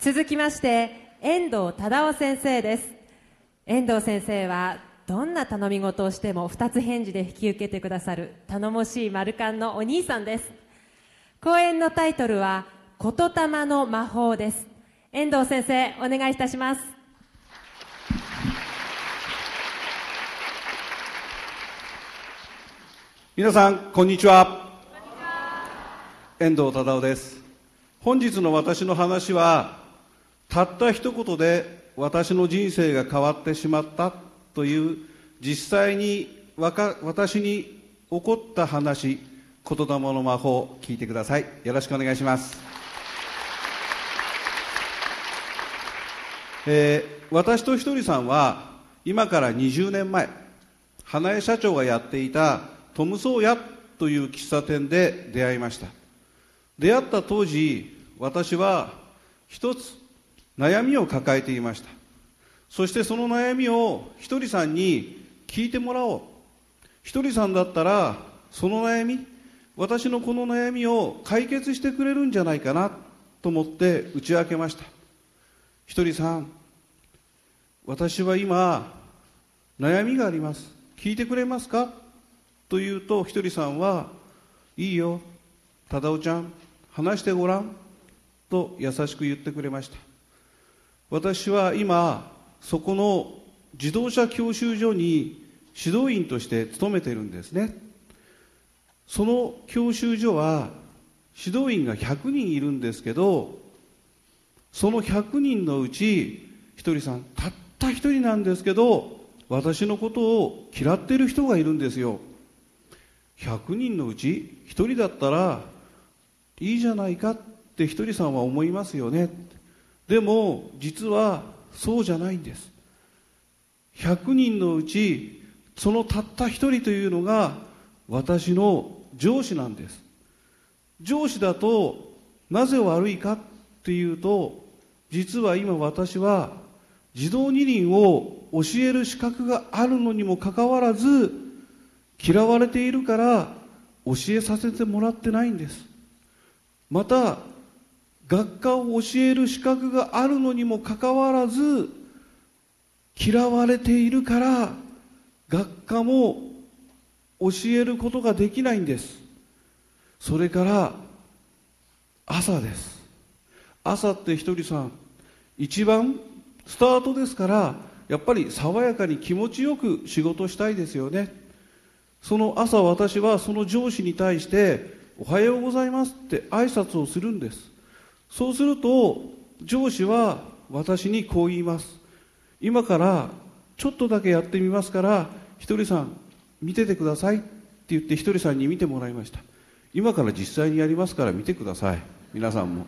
続きまして遠藤忠夫先生です。遠藤先生はどんな頼み事をしても二つ返事で引き受けてくださる頼もしい丸カンのお兄さんです。講演のタイトルは言霊の魔法です。遠藤先生、お願いいたします。 皆さんこんにちは。遠藤忠夫です。本日の私の話はたった一言で私の人生が変わってしまったという実際に私に起こった話、言霊の魔法、聞いてください。よろしくお願いします。私とひとりさんは今から20年前、花江社長がやっていたトムソーヤという喫茶店で出会いました。出会った当時、私は一つ悩みを抱えていました。そしてその悩みをひとりさんに聞いてもらおう。ひとりさんだったらその悩み、私のこの悩みを解決してくれるんじゃないかなと思って打ち明けました。ひとりさん、私は今悩みがあります。聞いてくれますかと言うと、ひとりさんは、いいよ、忠夫ちゃん、話してごらんと優しく言ってくれました。私は今そこの自動車教習所に指導員として勤めているんですね。その教習所は指導員が100人いるんですけど、その100人のうちひとりさん、たった一人なんですけど、私のことを嫌っている人がいるんですよ。100人のうち1人だったらいいじゃないかってひとりさんは思いますよね。でも実はそうじゃないんです。100人のうちそのたった一人というのが私の上司なんです。上司だとなぜ悪いかっていうと、実は今私は自動二輪を教える資格があるのにもかかわらず、嫌われているから教えさせてもらってないんです。また学科を教える資格があるのにもかかわらず、嫌われているから学科も教えることができないんです。それから朝です。朝ってひとりさん、一番スタートですから、やっぱり爽やかに気持ちよく仕事したいですよね。その朝、私はその上司に対しておはようございますって挨拶をするんです。そうすると上司は私にこう言います。今からちょっとだけやってみますから、ひとりさん見ててくださいって言ってひとりさんに見てもらいました。今から実際にやりますから見てください。皆さんも。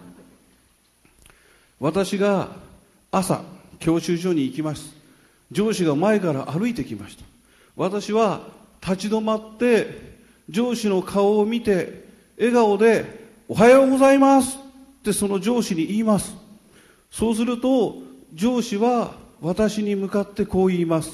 私が朝教習所に行きます。上司が前から歩いてきました。私は立ち止まって上司の顔を見て笑顔でおはようございますってその上司に言います。そうすると上司は私に向かってこう言います。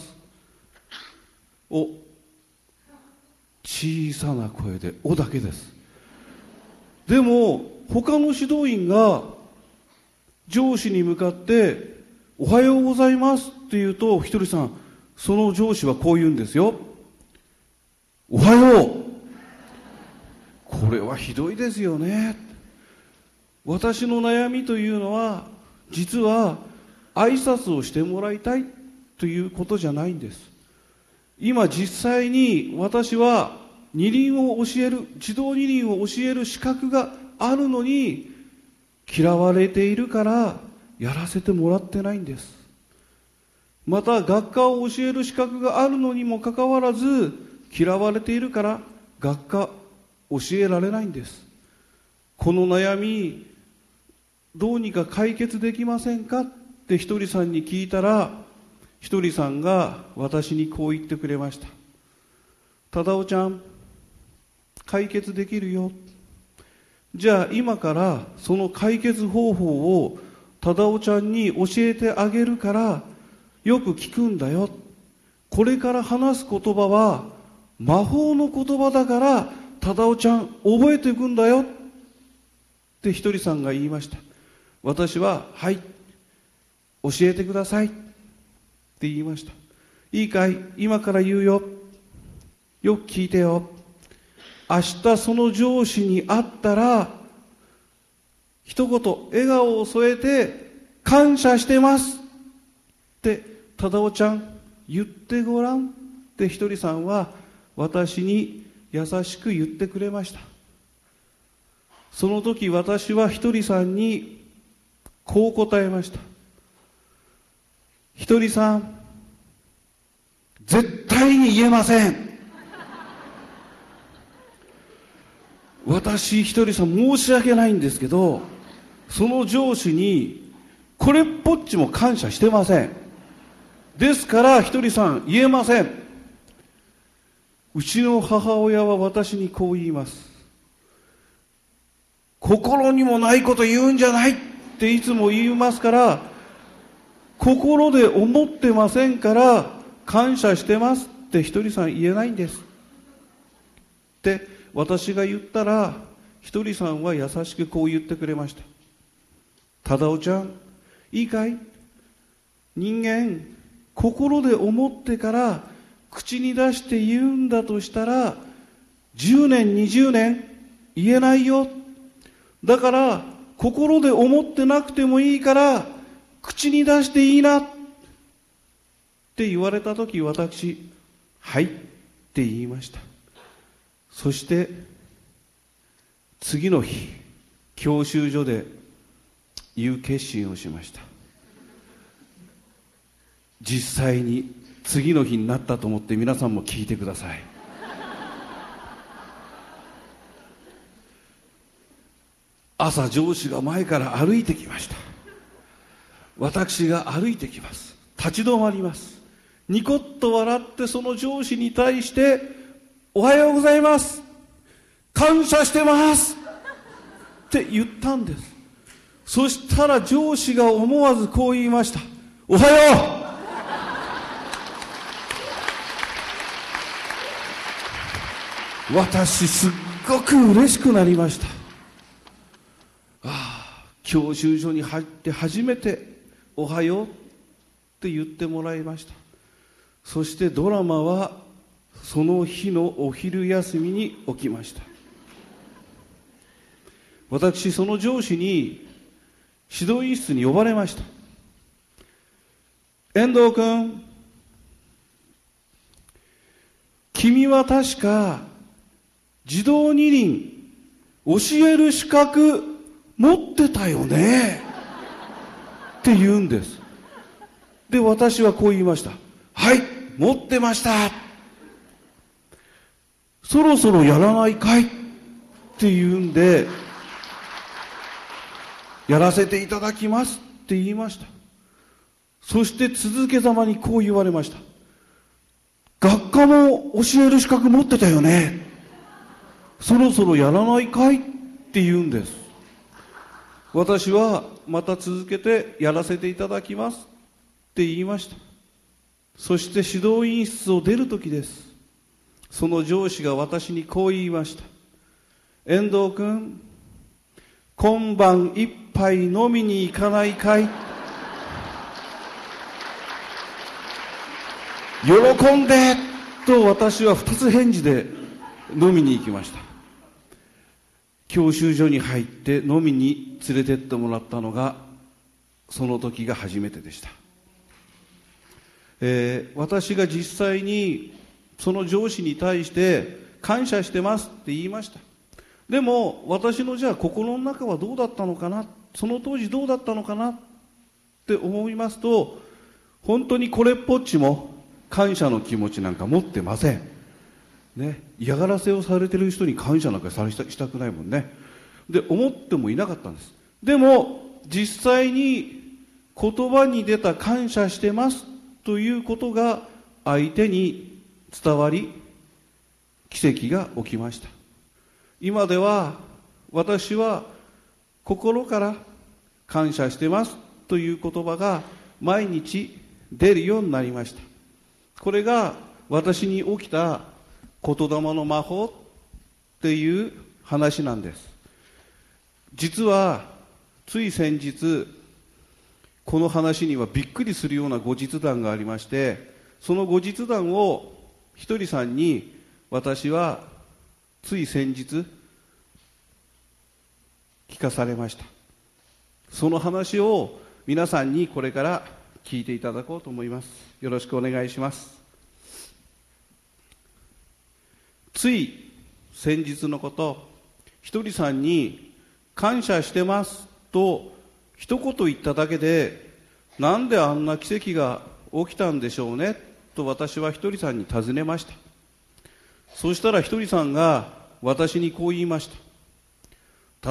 小さな声でおだけです。でも他の指導員が上司に向かっておはようございますって言うと、ひとりさん、その上司はこう言うんですよ。おはよう。これはひどいですよね。私の悩みというのは、実は挨拶をしてもらいたいということじゃないんです。今実際に私は二輪を教える、自動二輪を教える資格があるのに、嫌われているからやらせてもらってないんです。また学科を教える資格があるのにもかかわらず、嫌われているから学科教えられないんです。この悩みどうにか解決できませんかってひとりさんに聞いたら、ひとりさんが私にこう言ってくれました。忠夫ちゃん、解決できるよ。じゃあ今からその解決方法を忠夫ちゃんに教えてあげるからよく聞くんだよ。これから話す言葉は魔法の言葉だから忠夫ちゃん覚えていくんだよってひとりさんが言いました。 私は、はい、教えてくださいって言いました。いいかい、今から言うよ。よく聞いてよ。明日その上司に会ったら、一言笑顔を添えて、感謝してますって忠夫ちゃん言ってごらんってひとりさんは私に優しく言ってくれました。その時私はひとりさんにこう答えました。ひとりさん、絶対に言えません。私ひとりさん申し訳ないんですけど、その上司にこれっぽっちも感謝してません。ですからひとりさん言えません。うちの母親は私にこう言います。心にもないこと言うんじゃないっていつも言いますから、心で思ってませんから感謝してますってひとりさん言えないんですって私が言ったら、ひとりさんは優しくこう言ってくれました。忠夫ちゃん、いいかい、人間心で思ってから口に出して言うんだとしたら10年20年言えないよ。だから心で思ってなくてもいいから口に出していいなって言われた時、私、はいって言いました。そして次の日、教習所で言う決心をしました。実際に次の日になったと思って皆さんも聞いてください。朝上司が前から歩いてきました。私が歩いてきます。立ち止まります。ニコッと笑ってその上司に対して、おはようございます、感謝してますって言ったんです。そしたら上司が思わずこう言いました。おはよう。私すっごく嬉しくなりました。教習所に入って初めておはようって言ってもらいました。そしてドラマはその日のお昼休みに起きました。私その上司に指導員室に呼ばれました。遠藤君、君は確か自動二輪教える資格持ってたよねって言うんです。で私はこう言いました。はい、持ってました。そろそろやらないかいって言うんで、やらせていただきますって言いました。そして続けざまにこう言われました。学科も教える資格持ってたよね、そろそろやらないかいって言うんです。私はまた続けてやらせていただきますって言いました。そして指導員室を出る時です。その上司が私にこう言いました。遠藤君、今晩一杯飲みに行かないかい。喜んでと私は二つ返事で飲みに行きました。教習所に入って飲みに連れてってもらったのがその時が初めてでした。私が実際にその上司に対して感謝してますって言いました。でも私のじゃあ心の中はどうだったのかな、その当時どうだったのかなって思いますと、本当にこれっぽっちも感謝の気持ちなんか持ってませんね。嫌がらせをされてる人に感謝なんかしたくないもんね。で思ってもいなかったんです。でも実際に言葉に出た感謝してますということが相手に伝わり、奇跡が起きました。今では私は心から感謝してますという言葉が毎日出るようになりました。これが私に起きた言霊の魔法っていう話なんです。実はつい先日この話にはびっくりするような後日談がありまして、その後日談をひとりさんに私はつい先日聞かされました。その話を皆さんにこれから聞いていただこうと思います。よろしくお願いします。つい先日のこと、ひとりさんに感謝してますと一言言っただけで、なんであんな奇跡が起きたんでしょうねと私はひとりさんに尋ねました。そしたらひとりさんが私にこう言いました。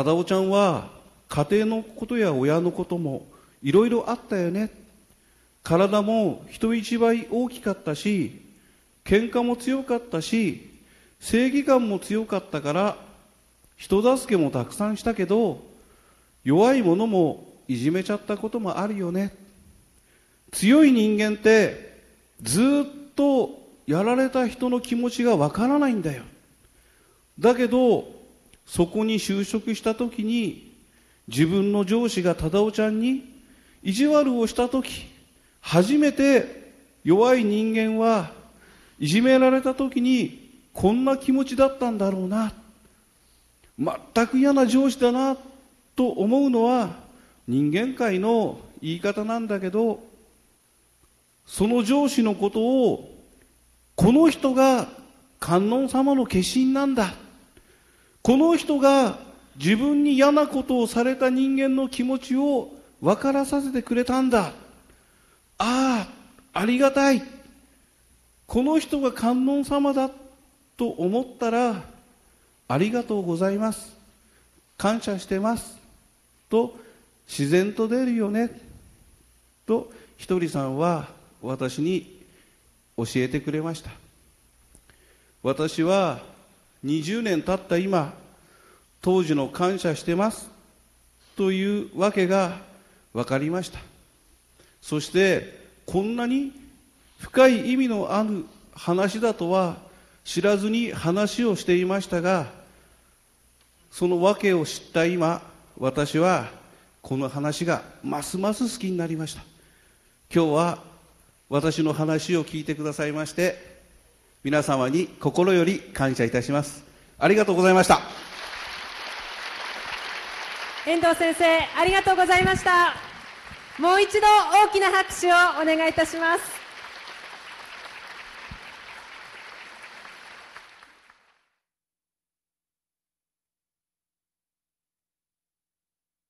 忠夫ちゃんは家庭のことや親のこともいろいろあったよね。体も人一倍大きかったし、喧嘩も強かったし、正義感も強かったから人助けもたくさんしたけど、弱い者もいじめちゃったこともあるよね。強い人間ってずっとやられた人の気持ちがわからないんだよ。だけどそこに就職した時に自分の上司が忠夫ちゃんに意地悪をした時、初めて弱い人間はいじめられた時にこんな気持ちだったんだろうな、全く嫌な上司だなと思うのは人間界の言い方なんだけど、その上司のことをこの人が観音様の化身なんだ、この人が自分に嫌なことをされた人間の気持ちを分からさせてくれたんだ、ありがたい、この人が観音様だと思ったら、ありがとうございます、感謝してますと自然と出るよねとひとりさんは私に教えてくれました。私は20年経った今、当時の感謝してますというわけが分かりました。そしてこんなに深い意味のある話だとは知らずに話をしていましたが、その訳を知った今、私はこの話がますます好きになりました。今日は私の話を聞いてくださいまして皆様に心より感謝いたします。ありがとうございました。 遠藤先生、ありがとうございました。もう一度大きな拍手をお願いいたします。